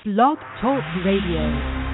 Blog Talk Radio.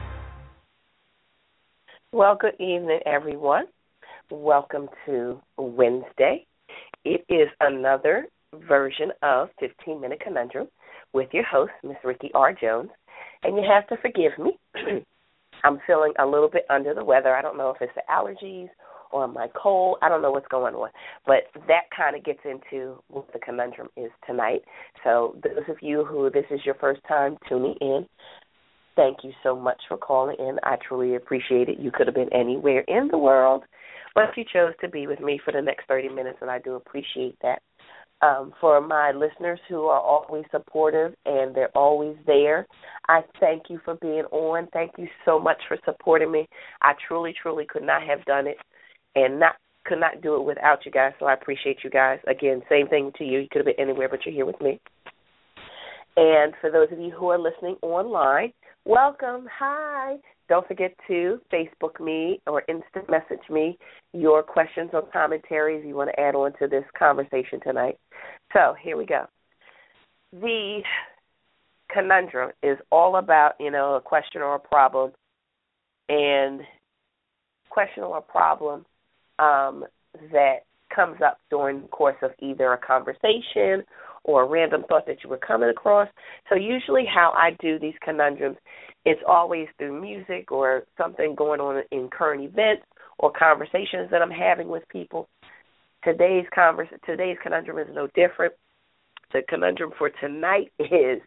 Well, good evening, everyone. Welcome to Wednesday. It is another version of 15-Minute Conundrum with your host, Miss Ricky R. Jones. And you have to forgive me. I'm feeling a little bit under the weather. I don't know if it's the allergies or my cold. I don't know what's going on. But that kind of gets into what the conundrum is tonight. So those of you who this is your first time tuning in, thank you so much for calling in. I truly appreciate it. You could have been anywhere in the world, but you chose to be with me for the next 30 minutes, and I do appreciate that. For my listeners who are always supportive and they're always there, I thank you for being on. Thank you so much for supporting me. I truly, truly could not have done it and could not do it without you guys, so I appreciate you guys. Again, same thing to you. You could have been anywhere, but you're here with me. And for those of you who are listening online, welcome. Hi. Don't forget to Facebook me or instant message me your questions or commentaries you want to add on to this conversation tonight. So here we go. The conundrum is all about, a question or a problem, and question or a problem that comes up during the course of either a conversation or a random thought that you were coming across. So usually how I do these conundrums, it's always through music or something going on in current events or conversations that I'm having with people. Today's conundrum is no different. The conundrum for tonight is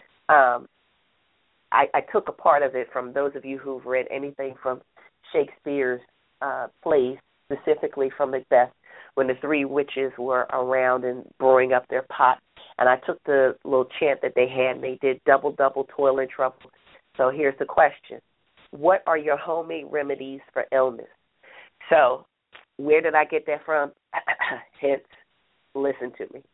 I took a part of it from those of you who've read anything from Shakespeare's plays, specifically from Macbeth, when the three witches were around and brewing up their pot. And I took the little chant that they had, and they did double, double, toil and trouble. So here's the question. What are your homemade remedies for illness? So where did I get that from? Hence, listen to me.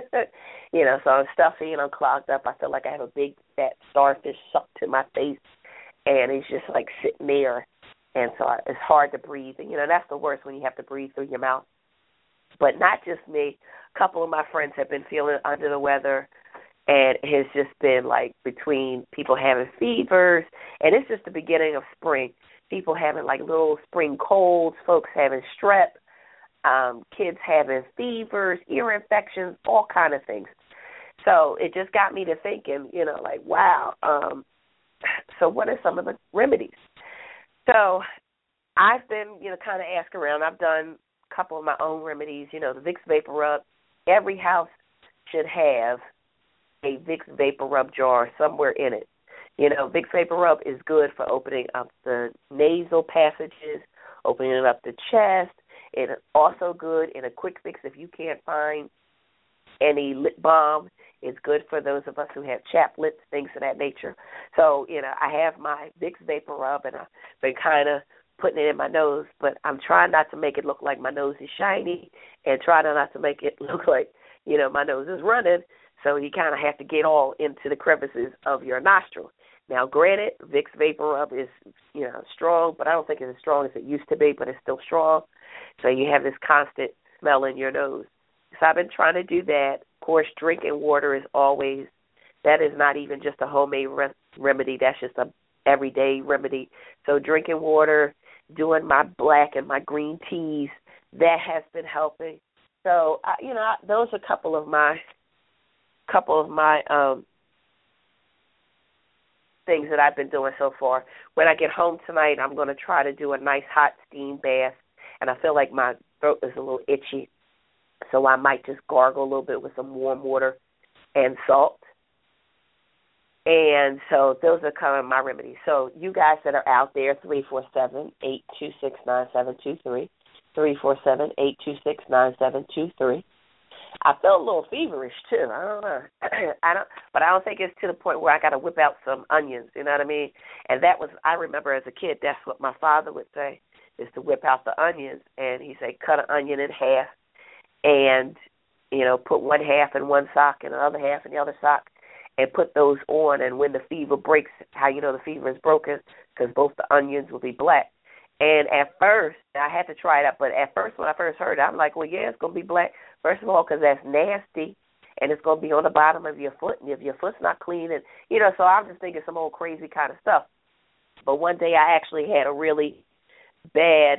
So I'm stuffy and I'm clogged up. I feel like I have a big, fat starfish sucked to my face, and it's just like sitting there. And so it's hard to breathe. And, that's the worst when you have to breathe through your mouth. But not just me. A couple of my friends have been feeling under the weather, and it has just been like between people having fevers, and it's just the beginning of spring. People having like little spring colds, folks having strep, kids having fevers, ear infections, all kind of things. So it just got me to thinking, wow. So what are some of the remedies? So I've been, kind of asking around. I've done a couple of my own remedies, the Vicks Vapor Rub. Every house should have a Vicks Vapor Rub jar somewhere in it. Vicks Vapor Rub is good for opening up the nasal passages, opening up the chest. It's also good in a quick fix if you can't find any lip balm. It's good for those of us who have chapped lips, things of that nature. So, I have my Vicks Vapor Rub, and I've been kind of putting it in my nose, but I'm trying not to make it look like my nose is shiny and trying not to make it look like, my nose is running. So you kind of have to get all into the crevices of your nostril. Now, granted, Vicks Vapor Rub is, strong, but I don't think it's as strong as it used to be, but it's still strong. So you have this constant smell in your nose. So I've been trying to do that. Of course, drinking water is always, that is not even just a homemade remedy. That's just a everyday remedy. So drinking water, doing my black and my green teas, that has been helping. So, those are a couple of my things that I've been doing so far. When I get home tonight, I'm going to try to do a nice hot steam bath, and I feel like my throat is a little itchy, so I might just gargle a little bit with some warm water and salt. And so those are kind of my remedies. So you guys that are out there, 347-826-9723, 347-826-9723. I feel a little feverish, too. I don't know. But I don't think it's to the point where I got to whip out some onions, you know what I mean? And I remember as a kid, that's what my father would say, is to whip out the onions. And he'd say, cut an onion in half and, put one half in one sock and the other half in the other sock and put those on. And when the fever breaks, how you know the fever is broken? Because both the onions will be black. And at first, I had to try it out, but at first, when I first heard it, I'm like, well, yeah, it's going to be black. First of all, because that's nasty, and it's going to be on the bottom of your foot, and if your foot's not clean, and so I'm just thinking some old crazy kind of stuff. But one day I actually had a really bad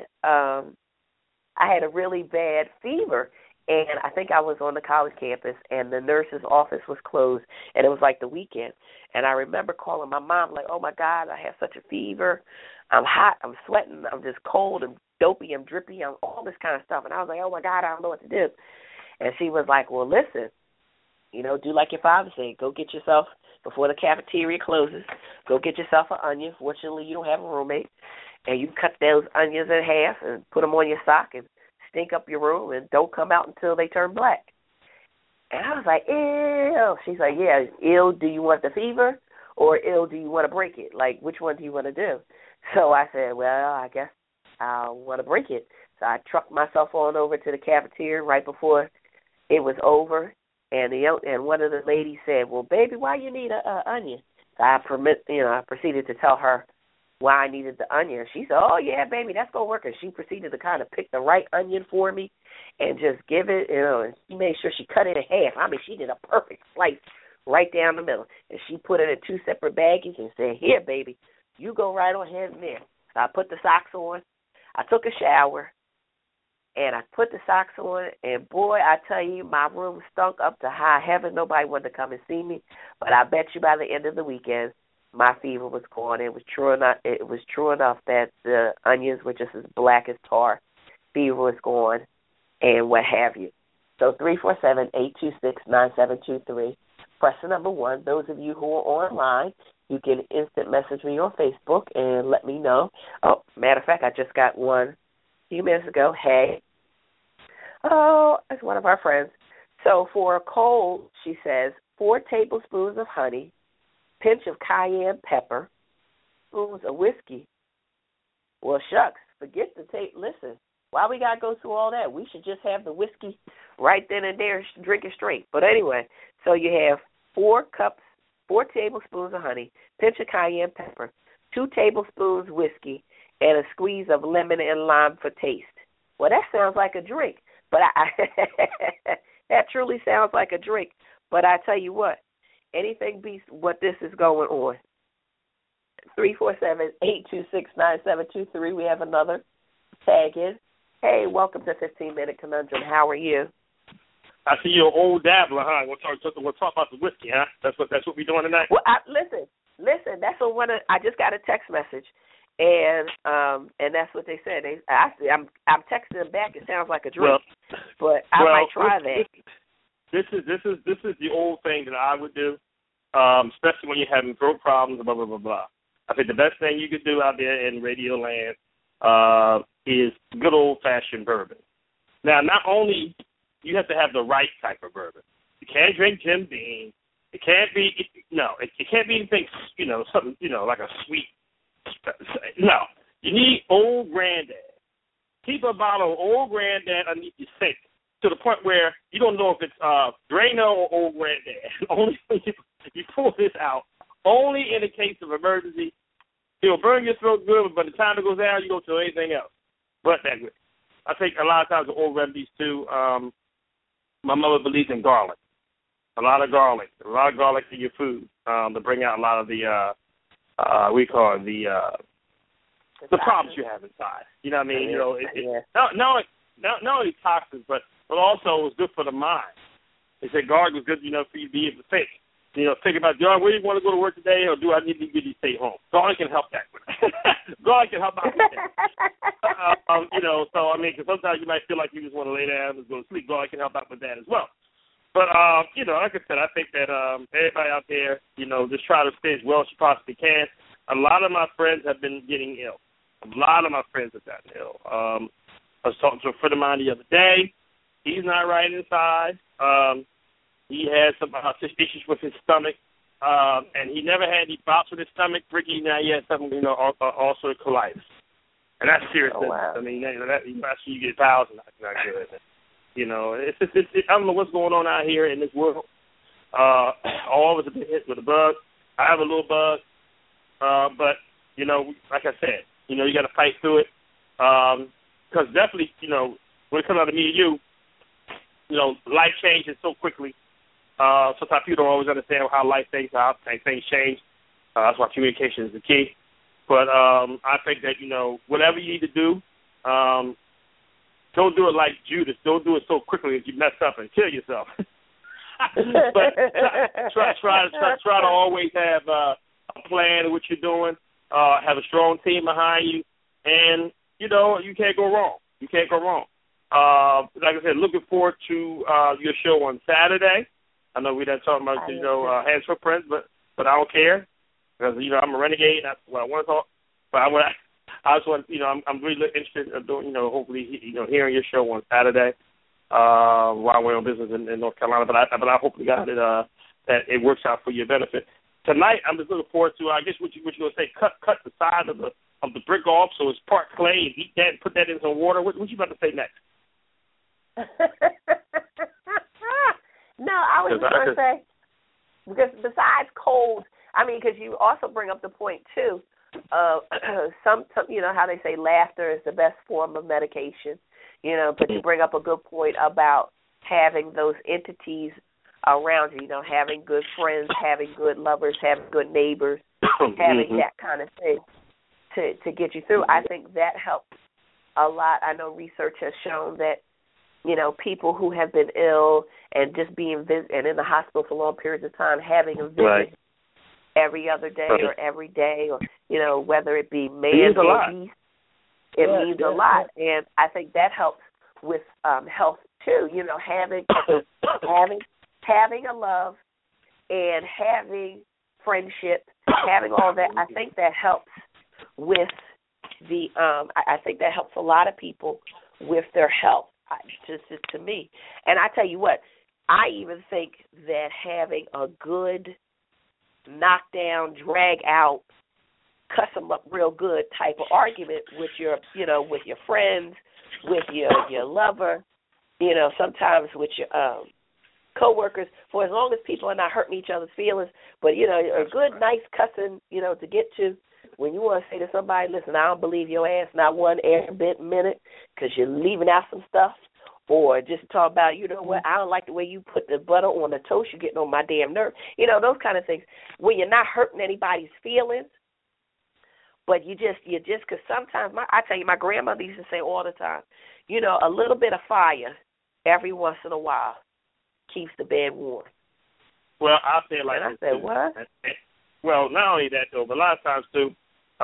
fever, and I think I was on the college campus, and the nurse's office was closed, and it was like the weekend. And I remember calling my mom, like, oh, my God, I have such a fever. I'm hot, I'm sweating, I'm just cold, I'm dopey, I'm drippy, I'm all this kind of stuff. And I was like, oh, my God, I don't know what to do. And she was like, well, listen, do like your father said. Go get yourself, before the cafeteria closes, go get yourself an onion. Fortunately, you don't have a roommate. And you cut those onions in half and put them on your sock and stink up your room and don't come out until they turn black. And I was like, ew. She's like, yeah, ill, do you want the fever, or ill, do you want to break it? Like, which one do you want to do? So I said, well, I guess I want to break it. So I trucked myself on over to the cafeteria right before it was over, and one of the ladies said, well, baby, why you need an onion? So I proceeded to tell her why I needed the onion. She said, oh, yeah, baby, that's going to work. And she proceeded to kind of pick the right onion for me and just give it, and she made sure she cut it in half. I mean, she did a perfect slice right down the middle. And she put it in 2 separate baggies and said, here, baby, you go right on ahead in there. So I put the socks on. I took a shower, and I put the socks on, and, boy, I tell you, my room stunk up to high heaven. Nobody wanted to come and see me. But I bet you by the end of the weekend, my fever was gone. It was true enough that the onions were just as black as tar. Fever was gone, and what have you. So 347-826-9723. Press the number 1. Those of you who are online, you can instant message me on Facebook and let me know. Oh, matter of fact, I just got one a few minutes ago. Hey. Oh, it's one of our friends. So for a cold, she says, 4 tablespoons of honey, pinch of cayenne pepper, spoons of whiskey. Well, shucks, forget the tape. Listen, why we got to go through all that? We should just have the whiskey right then and there, drink it straight. But anyway, so you have 4 tablespoons of honey, pinch of cayenne pepper, 2 tablespoons whiskey, and a squeeze of lemon and lime for taste. Well, that sounds like a drink, but that truly sounds like a drink. But I tell you what, anything beats what this is going on. 347-826-9723. We have another tag in. Hey, welcome to 15-Minute Conundrum. How are you? I see you're an old dabbler, huh? We'll talk about the whiskey, huh? That's what we're doing tonight. Well, listen. That's what I just got a text message, and that's what they said. I'm texting them back. It sounds like a drink, but I might try that. This is the old thing that I would do, especially when you're having throat problems, blah blah blah blah. I think the best thing you could do out there in radio land is good old fashioned bourbon. Now, not only you have to have the right type of bourbon. You can't drink Jim Beam. It can't be anything, something, like a sweet. No, you need Old Granddad. Keep a bottle of Old Granddad underneath your sink to the point where you don't know if it's Drano or Old Granddad. Only when you pull this out, only in a case of emergency. It'll burn your throat good, but by the time it goes out, you don't feel anything else. But that good. I think a lot of times the old remedies too. My mother believes in garlic. A lot of garlic in your food to bring out a lot of the the problems you have inside. You know what I mean? Not only toxins, but also it's good for the mind. They said garlic was good, for you to be able to think. Think about, John, where do you want to go to work today, or do I need to really stay home? Garlic can help that. Garlic can help out with that. Because sometimes you might feel like you just want to lay down and go to sleep. Garlic can help out with that as well. But, like I said, I think that everybody out there, just try to stay as well as you possibly can. A lot of my friends have been getting ill. A lot of my friends have gotten ill. I was talking to a friend of mine the other day. He's not right inside. He has some issues with his stomach, and he never had any bouts with his stomach. Ricky, now he has something, ulcerative colitis, and that's serious. Oh, wow. I mean, you get bowels, not good. It's I don't know what's going on out here in this world. All of us have been hit with a bug. I have a little bug, but like I said, you got to fight through it. Because definitely, when it comes out to me and you, life changes so quickly. sometimes people don't always understand how life things change. That's why communication is the key. But I think that, whatever you need to do, don't do it like Judas. Don't do it so quickly that you mess up and kill yourself. But try to always have a plan of what you're doing, have a strong team behind you, and, you can't go wrong. You can't go wrong. Like I said, looking forward to your show on Saturday. I know we done talking about, hands footprints, but I don't care because, I'm a renegade. That's what I want to talk. But I just want, I'm really interested in doing, hopefully, hearing your show on Saturday while we're on business in North Carolina. But I hope to God that it works out for your benefit. Tonight, I'm just looking forward to, I guess, what you're going to say, cut the side of the brick off so it's part clay and eat that and put that in some water. What you about to say next? No, I was just going to say, because besides cold, because you also bring up the point, too, some how they say laughter is the best form of medication, but you bring up a good point about having those entities around you, having good friends, having good lovers, having good neighbors, having that kind of thing to get you through. I think that helps a lot. I know research has shown that, people who have been ill and just being and in the hospital for long periods of time, having a visit every other day or every day, or, whether it be man or beast, it means a lot. And I think that helps with health, too, having a love and having friendship, having all that. I think that helps with the, I think that helps a lot of people with their health. Just to me. And I tell you what, I even think that having a good knockdown, drag out, cuss them up real good type of argument with your, with your friends, with your lover, sometimes with your coworkers, for as long as people are not hurting each other's feelings, but, a good, nice cussing, to get to. When you want to say to somebody, listen, I don't believe your ass not one bit minute because you're leaving out some stuff, or just talk about, what, I don't like the way you put the butter on the toast, you're getting on my damn nerve. Those kind of things. When you're not hurting anybody's feelings, but you just, because sometimes, I tell you, my grandmother used to say all the time, a little bit of fire every once in a while keeps the bed warm. Well, I'll say it like this. And I said, what? Well, not only that, though, but a lot of times, too,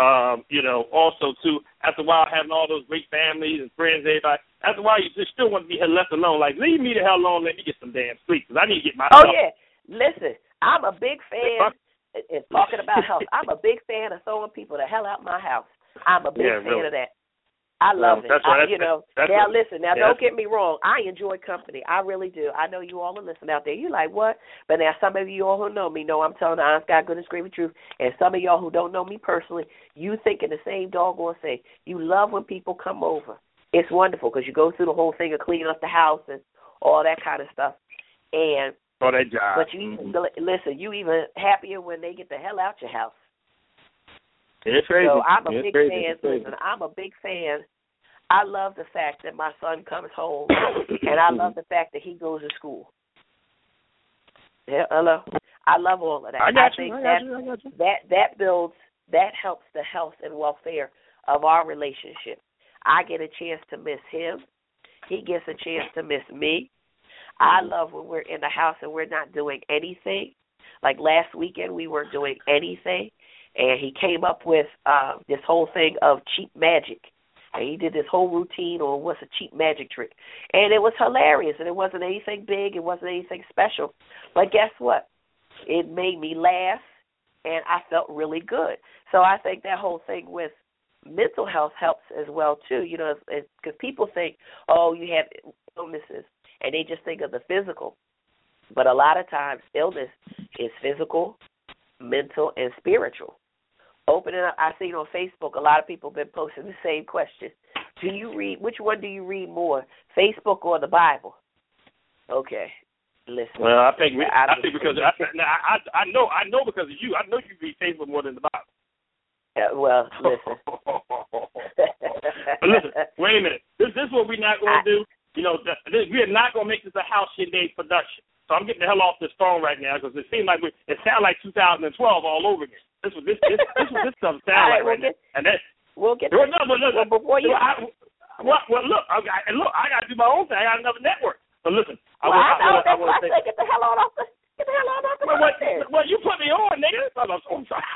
also, too, after a while, having all those great families and friends, everybody, after a while, you just still want to be left alone. Like, leave me the hell alone, let me get some damn sleep, because I need to get my yeah. Listen, I'm a big fan, and talking about health, I'm a big fan of throwing people the hell out my house. I'm a big fan of that. I love it. Don't get me wrong. I enjoy company. I really do. I know you all are listening out there. You're like, what? But now some of you all who know me know I'm telling the honest God, goodness, screaming truth. And some of y'all who don't know me personally, you thinking the same doggone thing. You love when people come over. It's wonderful because you go through the whole thing of cleaning up the house and all that kind of stuff. And that job. But you listen, you even happier when they get the hell out your house. It's crazy. So I'm a big fan. Listen, I'm a big fan. I love the fact that my son comes home, and I love the fact that he goes to school. Yeah, hello. I love all of that. I think that builds, that helps the health and welfare of our relationship. I get a chance to miss him. He gets a chance to miss me. I love when we're in the house and we're not doing anything. Like last weekend, we weren't doing anything, and he came up with this whole thing of cheap magic. And he did this whole routine on what's a cheap magic trick. And it was hilarious, and it wasn't anything big. It wasn't anything special. But guess what? It made me laugh, and I felt really good. So I think that whole thing with mental health helps as well, too, because people think, oh, you have illnesses, and they just think of the physical. But a lot of times illness is physical, mental, and spiritual. Opening up, I've seen on Facebook, a lot of people have been posting the same question. Which one do you read more, Facebook or the Bible? Okay, listen. Well, I think because I know because of you. I know you read Facebook more than the Bible. Well, listen. But listen, wait a minute. This is what we're not going to do. We are not going to make this a House Shindig production. So I'm getting the hell off this phone right now because it seems like it sounds like 2012 all over again. This was this stuff sound like right now. And that we'll get. No, but look, before you. Look, I got to do my own thing. I got another network. But listen, I want to say, get the hell on off the. Get the hell on off the. Well, you put me on, nigga. I'm sorry.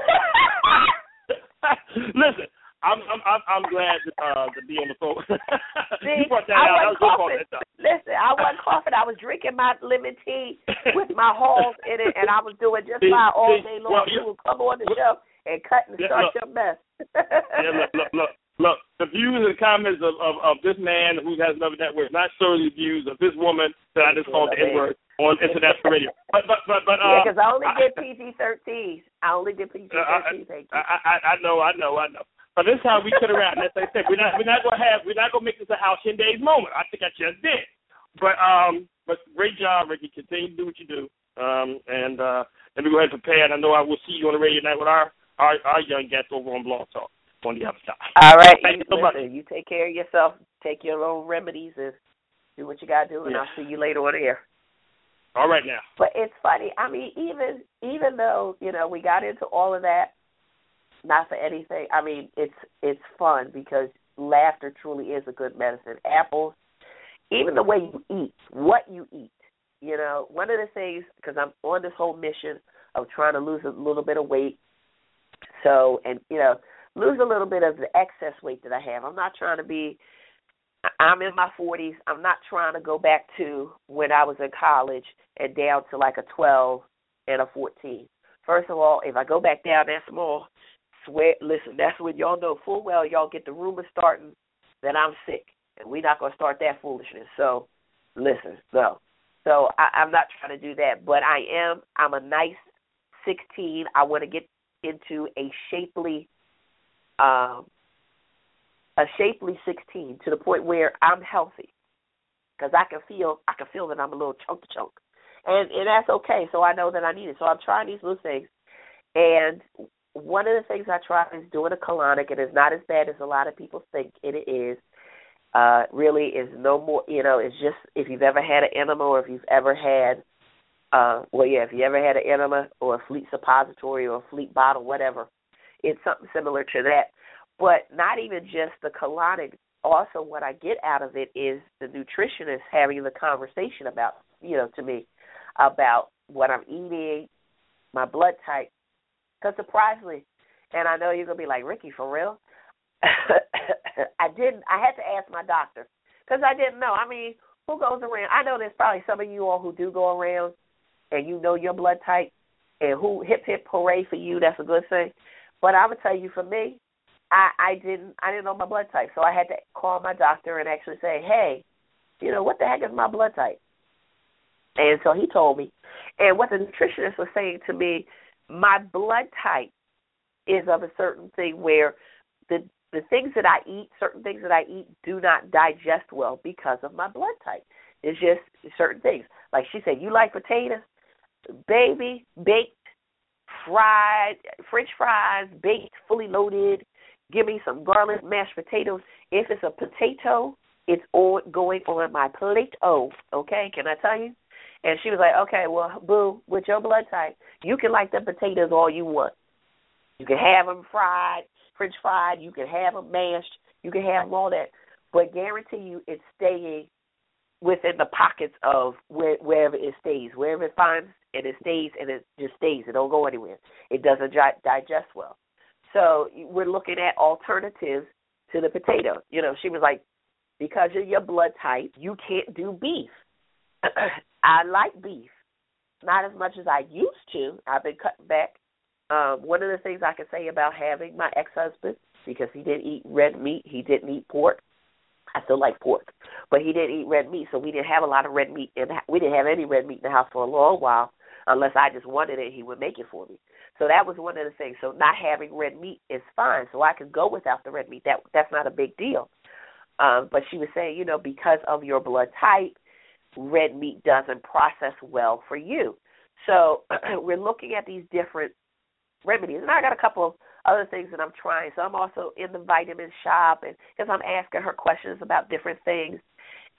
Listen. I'm glad to be on the phone. See, you brought that out. Listen, I wasn't coughing. I was drinking my lemon tea with my halls in it, and I was doing just fine all day long. You would come on the show and cut and start your mess. Look. The views and comments of this man who has another network, not solely the views of this woman that I just called the N-word on international radio. But yeah, because I only did PG-13. I only did PG-13. I know. But this time we cut around. As I said, we're not gonna make this a Al Shinde's moment. I think I just did. But great job, Ricky. Continue to do what you do. And let me go ahead and prepare. And I know I will see you on the radio tonight with our young guests over on Blog Talk on the other side. All right. Thank you so much. You take care of yourself. Take your own remedies and do what you gotta do. And I'll see you later on the air. All right now. But it's funny. I mean, even though we got into all of that. Not for anything. I mean, it's fun because laughter truly is a good medicine. Apples, even the way you eat, what you eat. One of the things, because I'm on this whole mission of trying to lose a little bit of weight, lose a little bit of the excess weight that I have. I'm not trying to be, I'm in my 40s. I'm not trying to go back to when I was in college and down to like a 12 and a 14. First of all, if I go back down that small, listen, that's when y'all know full well y'all get the rumors starting that I'm sick, and we're not going to start that foolishness. So, listen, no. So I'm not trying to do that, but I'm a nice 16. I want to get into a shapely 16 to the point where I'm healthy, because I can feel that I'm a little chunk to chunk, and that's okay. So I know that I need it. So I'm trying these little things, and one of the things I try is doing a colonic. It is not as bad as a lot of people think it is. Really is no more, it's just if you've ever had an enema or if you've ever had, if you ever had an enema or a Fleet suppository or a Fleet bottle, whatever, it's something similar to that. But not even just the colonic. Also what I get out of it is the nutritionist having the conversation about, to me, about what I'm eating, my blood type. Because surprisingly, and I know you're going to be like, Ricky, for real? I had to ask my doctor because I didn't know. I mean, who goes around? I know there's probably some of you all who do go around and you know your blood type and who hip, hip, hooray for you. That's a good thing. But I would tell you, for me, I didn't know my blood type. So I had to call my doctor and actually say, hey, what the heck is my blood type? And so he told me. And what the nutritionist was saying to me, my blood type is of a certain thing where the things that I eat, certain things that I eat do not digest well because of my blood type. It's just certain things. Like she said, you like potatoes? Baby, baked, fried, French fries, baked, fully loaded. Give me some garlic mashed potatoes. If it's a potato, it's going on my plate. Oh, okay, can I tell you? And she was like, okay, well, boo, with your blood type, you can like the potatoes all you want. You can have them fried, French fried. You can have them mashed. You can have them all that. But guarantee you it's staying within the pockets of wherever it stays. Wherever it finds and it stays, and it just stays. It don't go anywhere. It doesn't digest well. So we're looking at alternatives to the potato. She was like, because of your blood type, you can't do beef. I like beef, not as much as I used to. I've been cutting back. One of the things I can say about having my ex-husband, because he didn't eat red meat, he didn't eat pork. I still like pork, but he didn't eat red meat, so we didn't have a lot of red meat. We didn't have any red meat in the house for a long while, unless I just wanted it, he would make it for me. So that was one of the things. So not having red meat is fine, so I could go without the red meat. That's not a big deal. But she was saying, because of your blood type, red meat doesn't process well for you. So we're looking at these different remedies. And I got a couple of other things that I'm trying. So I'm also in the vitamin shop, and because I'm asking her questions about different things.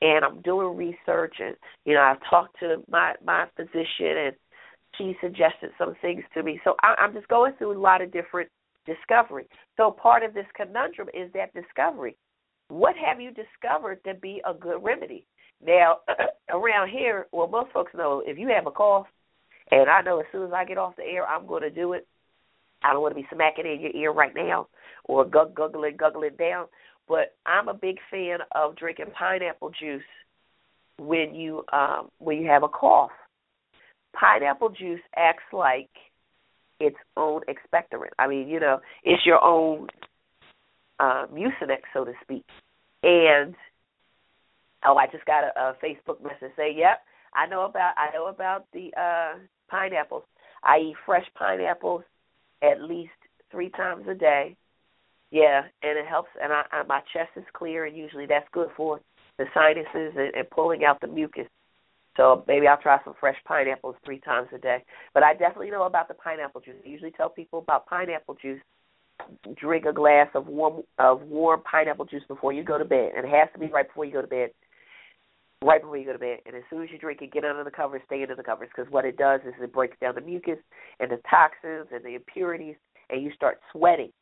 and I'm doing research, and I've talked to my physician, and she suggested some things to me. So I'm just going through a lot of different discovery. So part of this conundrum is that discovery. What have you discovered to be a good remedy? Now, around here, well, most folks know if you have a cough, and I know as soon as I get off the air, I'm going to do it. I don't want to be smacking in your ear right now or guggling down. But I'm a big fan of drinking pineapple juice when you have a cough. Pineapple juice acts like its own expectorant. I mean, it's your own Mucinex, so to speak. And I just got a Facebook message say, "Yep, I know about the pineapples. I eat fresh pineapples at least 3 times a day. Yeah, and it helps, and my chest is clear, and usually that's good for the sinuses and pulling out the mucus. So maybe I'll try some fresh pineapples 3 times a day. But I definitely know about the pineapple juice. I usually tell people about pineapple juice. Drink a glass of warm pineapple juice before you go to bed, and it has to be right before you go to bed. Right before you go to bed. And as soon as you drink it, get under the covers, stay under the covers, because what it does is it breaks down the mucus and the toxins and the impurities, and you start sweating.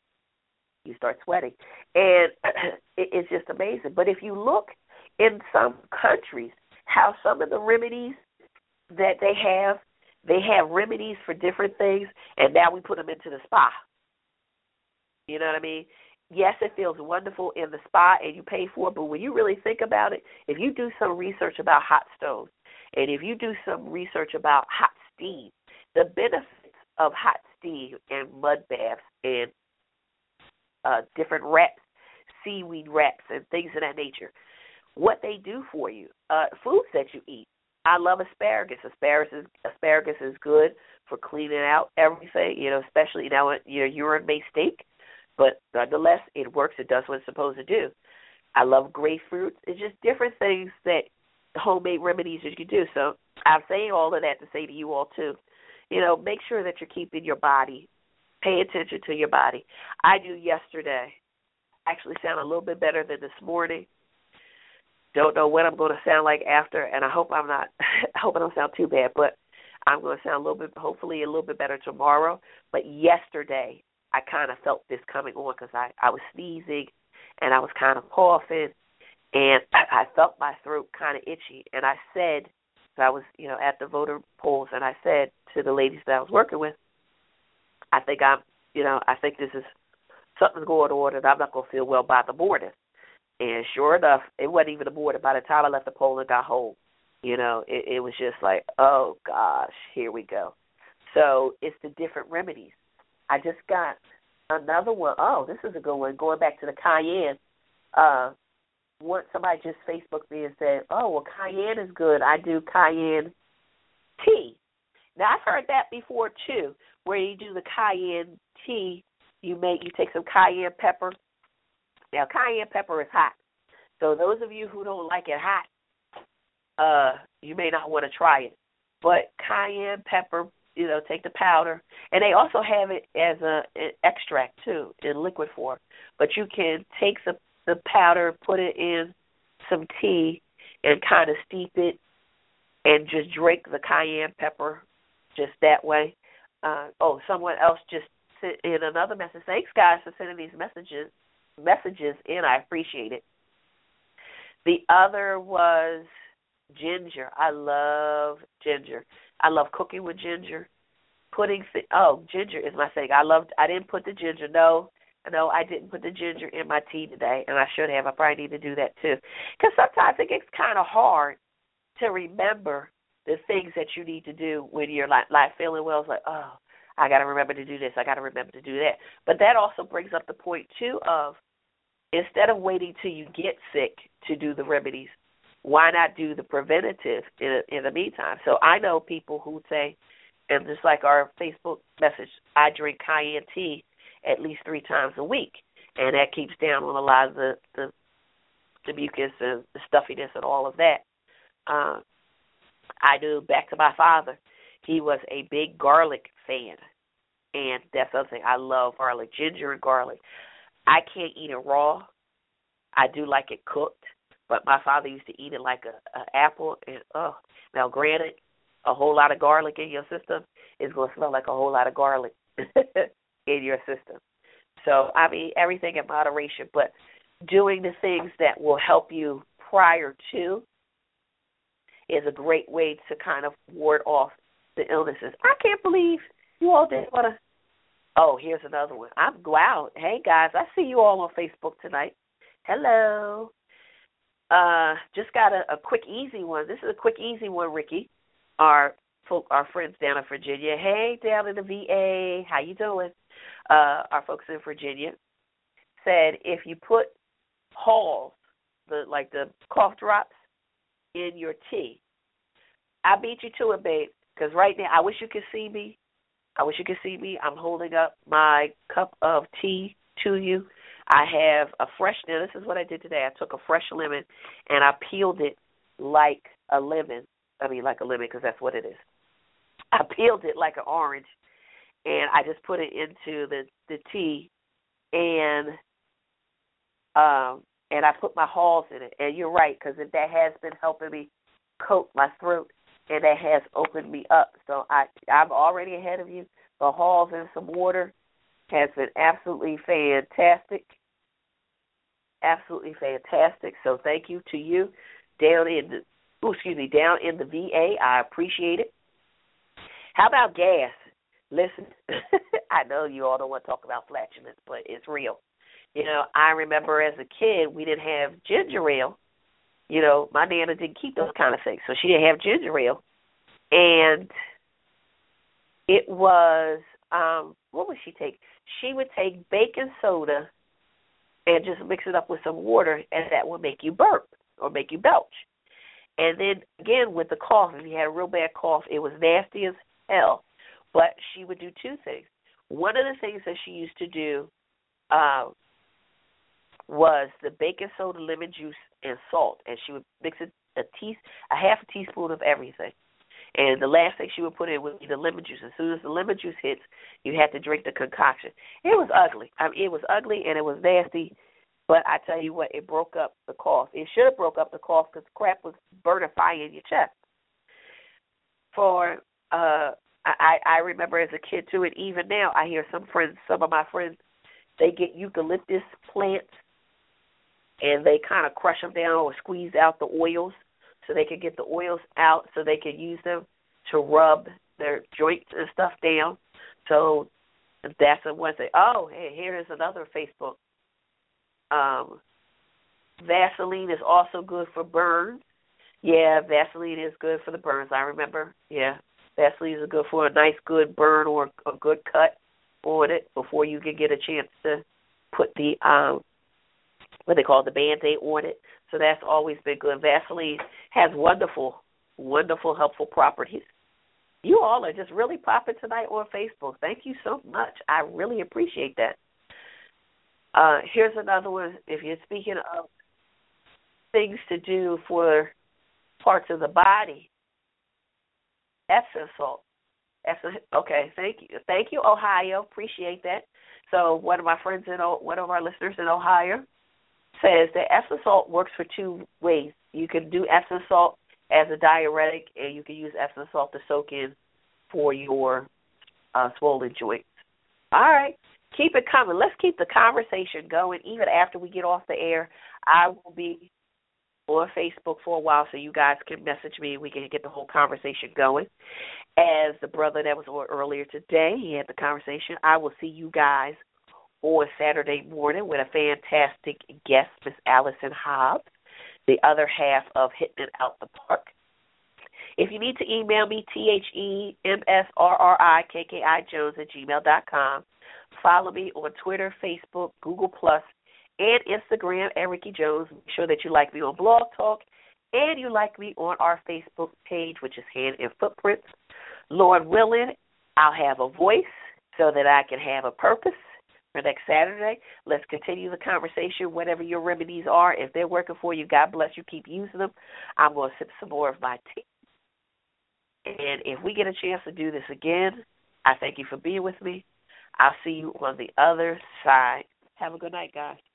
And it's just amazing. But if you look in some countries, how some of the remedies that they have remedies for different things, and now we put them into the spa. You know what I mean? Yes, it feels wonderful in the spa, and you pay for it, but when you really think about it, if you do some research about hot stoves, and if you do some research about hot steam, the benefits of hot steam and mud baths and different wraps, seaweed wraps and things of that nature, what they do for you, foods that you eat. I love asparagus. Asparagus is good for cleaning out everything, especially now your urine-based steak. But nonetheless, it works. It does what it's supposed to do. I love grapefruits. It's just different things that homemade remedies that you can do. So I'm saying all of that to say to you all, too, make sure that you're keeping your body. Pay attention to your body. I do yesterday. Actually sound a little bit better than this morning. Don't know what I'm going to sound like after, and I hope I don't sound too bad, but I'm going to sound hopefully a little bit better tomorrow. But yesterday, I kind of felt this coming on because I was sneezing and I was kind of coughing, and I felt my throat kind of itchy. And I said, I was, at the voter polls, and I said to the ladies that I was working with, I think this is something's going on, and I'm not going to feel well by the morning. And sure enough, it wasn't even the morning. By the time I left the poll and got home, it was just like, oh, gosh, here we go. So it's the different remedies. I just got another one. Oh, this is a good one. Going back to the cayenne. Somebody just Facebooked me and said, oh, well, cayenne is good. I do cayenne tea. Now, I've heard that before, too, where you do the cayenne tea. You take some cayenne pepper. Now, cayenne pepper is hot. So those of you who don't like it hot, you may not want to try it. But cayenne pepper, take the powder. And they also have it as an extract, too, in liquid form. But you can take the powder, put it in some tea, and kind of steep it and just drink the cayenne pepper just that way. Someone else just sent in another message. Thanks, guys, for sending these messages in. I appreciate it. The other was ginger. I love ginger. I love cooking with ginger. Ginger is my thing. I didn't put the ginger. No, I didn't put the ginger in my tea today, and I should have. I probably need to do that too. Because sometimes it gets kind of hard to remember the things that you need to do when you're like feeling well. It's like, oh, I got to remember to do this. I got to remember to do that. But that also brings up the point, too, of instead of waiting till you get sick to do the remedies, why not do the preventative in the meantime? So I know people who say, and just like our Facebook message, I drink cayenne tea at least 3 times a week, and that keeps down on a lot of the mucus and the stuffiness and all of that. I do, back to my father, he was a big garlic fan, and that's the other thing. I love garlic, ginger and garlic. I can't eat it raw. I do like it cooked, but my father used to eat it like a apple. And now granted, a whole lot of garlic in your system is going to smell like a whole lot of garlic in your system. So, I mean, everything in moderation, but doing the things that will help you prior to is a great way to kind of ward off the illnesses. I can't believe you all didn't want to. Oh, here's another one. Wow. Hey, guys, I see you all on Facebook tonight. Hello. Just got a quick, easy one. This is a quick, easy one, Ricky. Our friends down in Virginia. Hey, down in the VA. How you doing? Our folks in Virginia said if you put Halls, the cough drops, in your tea. I beat you to it, babe, because right now, I wish you could see me. I'm holding up my cup of tea to you. I have a fresh, now this is what I did today. I took a fresh lemon and I peeled it like a lemon. I mean, like a lemon, because that's what it is. I peeled it like an orange, and I just put it into the tea, and I put my Halls in it. And you're right, because that has been helping me coat my throat, and that has opened me up. So I'm already ahead of you. The Halls and some water has been absolutely fantastic. Absolutely fantastic. So thank you to you down in the VA. I appreciate it. How about gas? Listen, I know you all don't want to talk about flatulence, but it's real. You know, I remember as a kid, we didn't have ginger ale. You know, my Nana didn't keep those kind of things, so she didn't have ginger ale. And it was, what would she take? She would take baking soda and just mix it up with some water, and that would make you burp or make you belch. And then, again, with the cough, if you had a real bad cough, it was nasty as hell. But she would do two things. One of the things that she used to do was the baking soda, lemon juice, and salt. And she would mix it a half a teaspoon of everything. And the last thing she would put in would be the lemon juice. As soon as the lemon juice hits, you had to drink the concoction. It was ugly. I mean, it was ugly and it was nasty. But I tell you what, it broke up the cough. It should have broke up the cough because crap was burning fire in your chest. I remember as a kid too, and even now I hear some of my friends, they get eucalyptus plants and they kind of crush them down or squeeze out the oils so they can get the oils out so they can use them to rub their joints and stuff down. So that's one thing. Oh, hey, here's another Facebook. Vaseline is also good for burns. Yeah, Vaseline is good for the burns. I remember. Yeah, Vaseline is good for a nice, good burn or a good cut on it before you can get a chance to put the what they call the Band-Aid on it. So that's always been good. Vaseline has wonderful, wonderful, helpful properties. You all are just really popping tonight on Facebook. Thank you so much. I really appreciate that. Here's another one. If you're speaking of things to do for parts of the body, Epsom salt. Okay, thank you. Thank you, Ohio. Appreciate that. So one of our listeners in Ohio says that Epsom salt works for two ways. You can do Epsom salt as a diuretic, and you can use Epsom salt to soak in for your swollen joints. All right. Keep it coming. Let's keep the conversation going. Even after we get off the air, I will be on Facebook for a while so you guys can message me and we can get the whole conversation going. As the brother that was on earlier today, he had the conversation. I will see you guys on Saturday morning with a fantastic guest, Miss Allison Hobbs, the other half of Hitting It Out the Park. If you need to email me, TheMSRRIKKIJones@gmail.com. Follow me on Twitter, Facebook, Google+, and Instagram at Ricky Jones. Make sure that you like me on Blog Talk and you like me on our Facebook page, which is Hand and Footprints. Lord willing, I'll have a voice so that I can have a purpose for next Saturday. Let's continue the conversation, whatever your remedies are. If they're working for you, God bless you. Keep using them. I'm going to sip some more of my tea. And if we get a chance to do this again, I thank you for being with me. I'll see you on the other side. Have a good night, guys.